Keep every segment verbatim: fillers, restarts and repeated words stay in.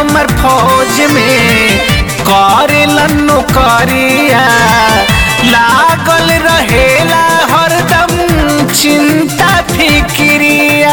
हमर फौज में करेलन नौकरिया लागल रहेला हरदम चिंता फिक्रिया।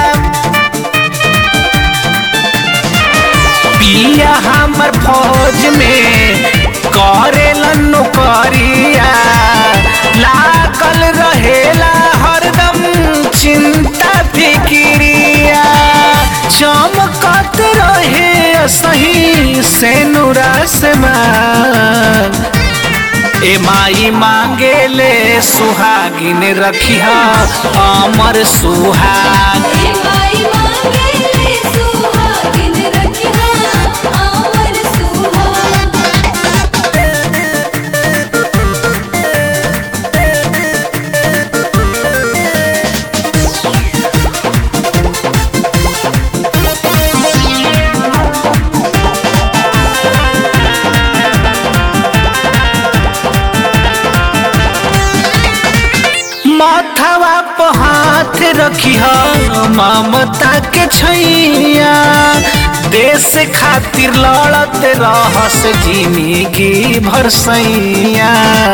पिया हमर फौज में करेलन नौकरिया लागल रहेला हरदम चिंता फिक्रिया। चमकत रहे सही से नुरासमान ए माई मांगे ले सुहागिन रखिया अमर सुहाग। माथवा पे हाथ रखिया ममता के छैया देश खातिर लड़त रहस जिंदगी भर सैया।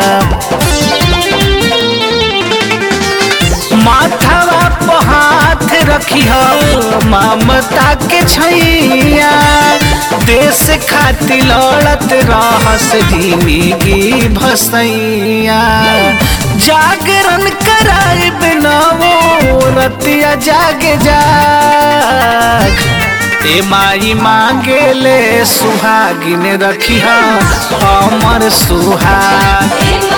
माथवा पे हाथ रखिया ममता के छैया देश खातिर लड़त रहस जिंदगी भर सैया। जागरण कराए बिनावो रतिया जाग जाग ए माई मांगे ले सुहागिन रखिया अमर सुहाग।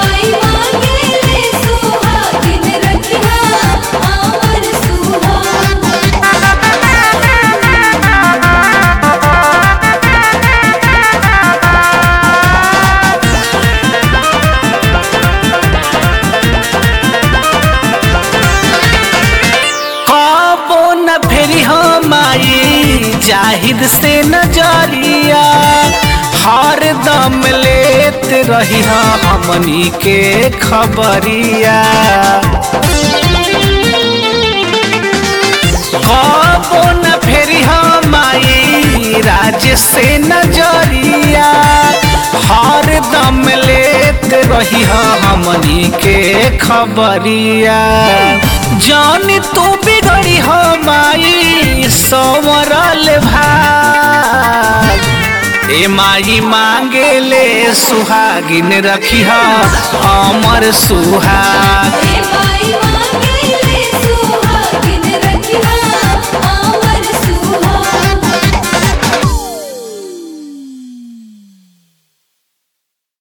जाहिद से नजरिया हर दम लेत रही हमनी के खबरिया। कबो न फेरी माई राज से नजरिया हर दम लेत रही हमनी के खबरिया। जानी तू बिगड़ी हो माई संवरल भाग ए माई मांगे ले सुहागिन रखिया अमर सुहाग।